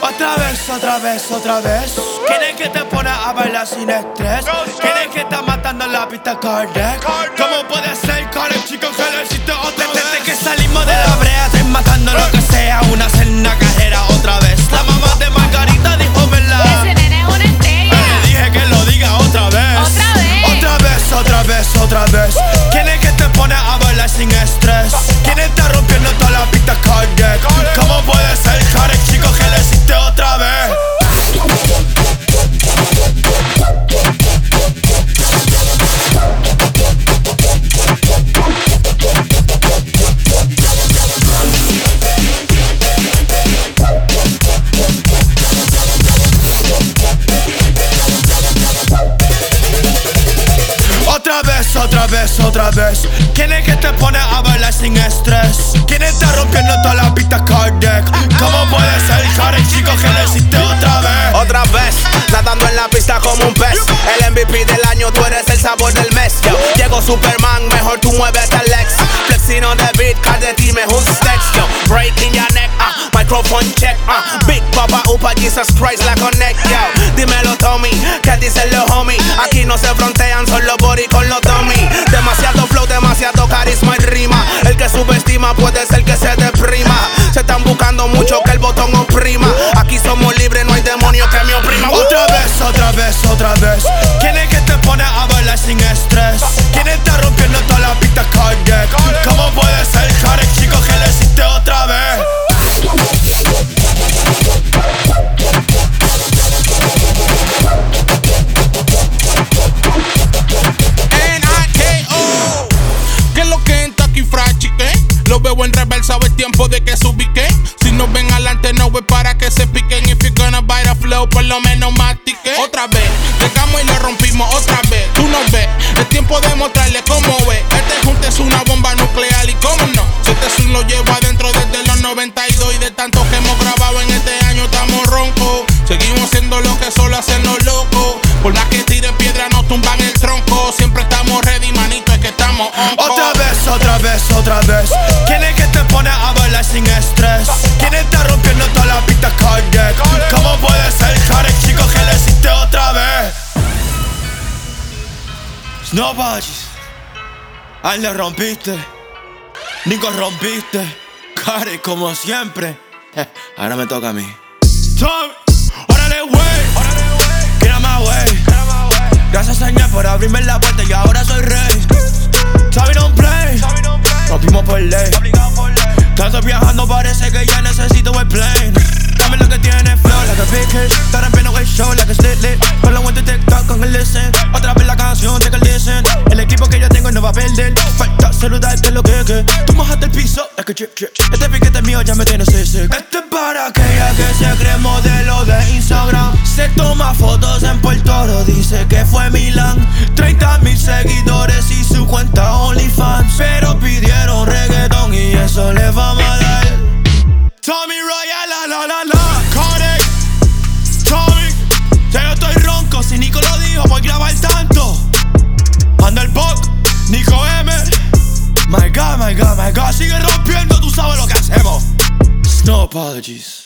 Otra vez. ¿Quién es que te pone a bailar sin estrés? ¿Quién es que está matando la pista cardiac? ¿Cómo puede ser, Karen, chico, que le hiciste otra vez? Desde que salimos de la brea, estoy matando lo que sea. Una cena cajera otra vez. La mamá de Margarita dijo, ¿verdad? Ese nene es una estrella. Le dije que lo diga otra vez. Otra vez. ¿Quién es que te pone a bailar sin estrés? ¿Quién está rompiendo toda la pista cardiac? ¿Cómo puede ser, Karen, chico, que le hiciste otra vez? Otra vez. ¿Quién es que te pone a bailar sin estrés? ¿Quién está rompiendo toda la pista cardiac? ¿Cómo puede ser, Karen, chico, que lo hiciste otra vez? Otra vez, nadando en la pista como un pez. El MVP del año, tú eres el sabor del mes. Yo, llego Superman, mejor tú mueves el Lex. Flexing on the beat, de ti me un sex. Yo, breaking your neck, microphone check. Big Papa, Upa, Jesus Christ, la connect. Yo, dímelo Tommy, ¿qué dicen los homies? Aquí no se frontean, son los body con los dummies. Demasiado flow, demasiado carisma y rima. El que subestima puede ser que se deprima. Se están buscando mucho que el botón oprima. Aquí somos libres, no hay demonio que me oprima. Otra vez. ¿Quién es que te pone a bailar sin estrés? ¿Quién está rompiendo toda la pista cardiac? ¿Cómo puede ser, Karen, chico, que le hiciste otra vez? Lo veo en reversa, es tiempo de que se ubique. Si nos ven adelante, no es para que se piquen. If you're gonna bite a flow, por lo menos mastique. Otra vez, llegamos y lo rompimos otra vez. Tú no ves, es tiempo de mostrarle cómo ve. Este junte es una bomba nuclear y cómo no. Si este swing lo llevo adentro desde los 92 y de tanto que hemos grabado en este año estamos roncos. Seguimos siendo lo que solo hacen los locos. Por más que tiren piedra nos tumban el tronco. Siempre estamos ready, manito, es que estamos on. Otra vez. ¿Quién es que te pone a bailar sin estrés? ¿Quién está rompiendo toda la pista cardiac? ¿Cómo puede ser, Karen, chico, que le hiciste otra vez? Snowballs, ahí le rompiste. Nico rompiste. Karen, como siempre. Ahora me toca a mí. Tommy, órale, wey. Get out my way. Gracias, Señor, por abrirme la puerta y ahora soy rey. Tommy don't play. Rompimos por ley. Tanto viajando parece que ya necesito el plane. Dame lo que tiene flow, like a big hit. Está rompiendo el show, like a slit lit. Con went to TikTok con el listen. Otra vez la canción, take a listen. El equipo que yo tengo no va a perder. Falta saludar que lo que. Tú mojaste el piso, like a drip drip. Este piquete mío ya me tiene sick. Este es para aquella que se cree modelo de Instagram. Se toma fotos en Puerto Rico, dice que fue Milán. 30,000 seguidores y su cuenta OnlyFans. Pero pidieron reggaeton y eso le vamos a dar. Tommy Royal, la Kodak. Tommy, ya yo estoy ronco. Si Nico lo dijo, voy a grabar tanto. Anda el Buck, Nico M. My God. Sigue rompiendo, tú sabes lo que hacemos. No apologies.